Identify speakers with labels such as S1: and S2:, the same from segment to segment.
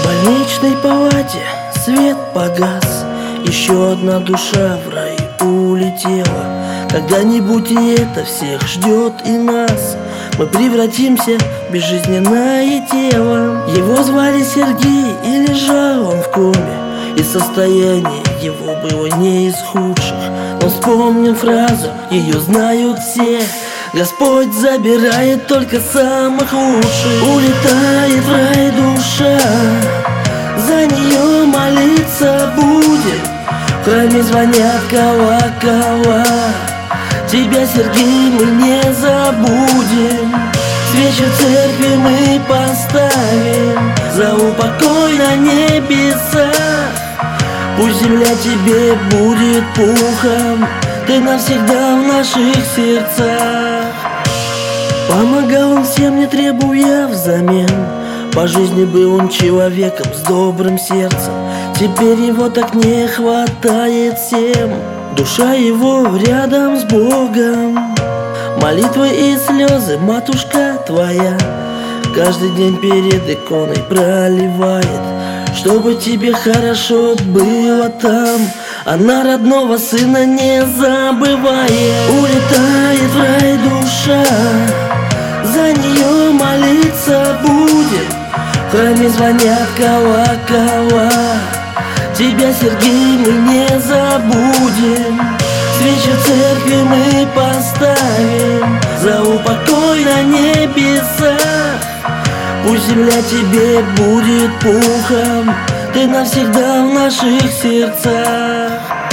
S1: больничной палате свет погас, еще одна душа в рай улетела. Когда-нибудь и это всех ждет и нас. Мы превратимся в безжизненное тело. Его звали Сергей, и лежал он в коме, и состояние его было не из худших. Но вспомним фразу, ее знают все: Господь забирает только самых лучших. Улетает в рай душа, за нее молиться будем. В храме звонят колокола, тебя, Сергей, мы не забудем. Свечи в церкви мы поставим за упокой на небесах. Пусть земля тебе будет пухом, ты навсегда в наших сердцах. Помогал он всем, не требуя взамен. По жизни был он человеком с добрым сердцем. Теперь его так не хватает всем. Душа его рядом с Богом. Молитвы и слезы матушка твоя каждый день перед иконой проливает, чтобы тебе хорошо было там. Она родного сына не забывает. Улетает в рай душа, за нее молиться будем. В храме звонят колокола, тебя, Сергей, мы не забудем. Свечи в церкви мы поставим за упокой на небесах. Пусть земля тебе будет пухом, ты навсегда в наших сердцах.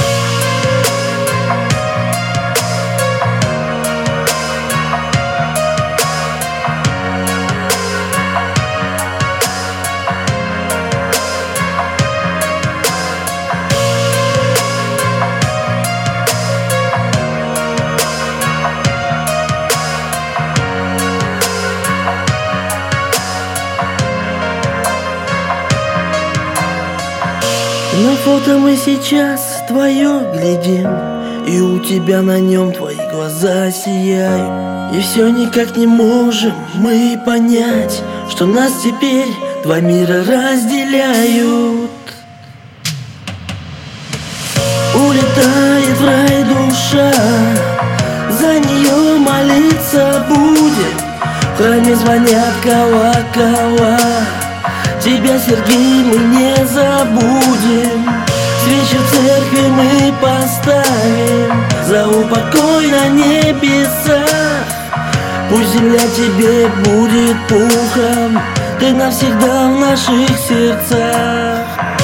S1: На фото мы сейчас твое глядим, и у тебя на нем твои глаза сияют. И все никак не можем мы понять, что нас теперь два мира разделяют. Улетает в рай душа, за нее молиться будем. В храме звонят колокола, тебя, Сергей, мы не забудем. Свечи в церкви мы поставим за упокой на небесах. Пусть земля тебе будет пухом, ты навсегда в наших сердцах.